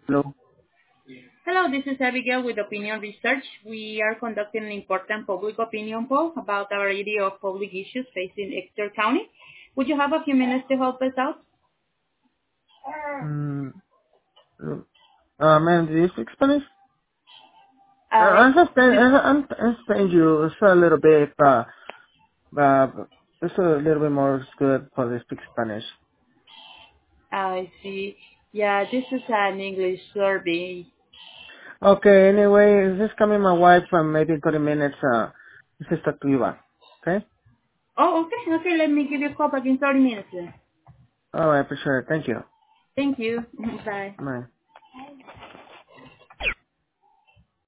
Hello. Hello, this is Abigail with Opinion Research. We are conducting an important public opinion poll about a variety of public issues facing Exeter County. Would you have a few minutes to help us out? Mm, ma'am, do you speak Spanish? Uh, I understand you a little bit, but it's a little bit more good for the speak Spanish. I see. Yeah, this is an English survey. Okay, anyway, just coming my wife maybe in 30 minutes, just talk to you back. Okay? Oh, okay. Okay, let me give you a call back in 30 minutes then. Alright, for sure. Thank you. Thank you. Bye. Bye.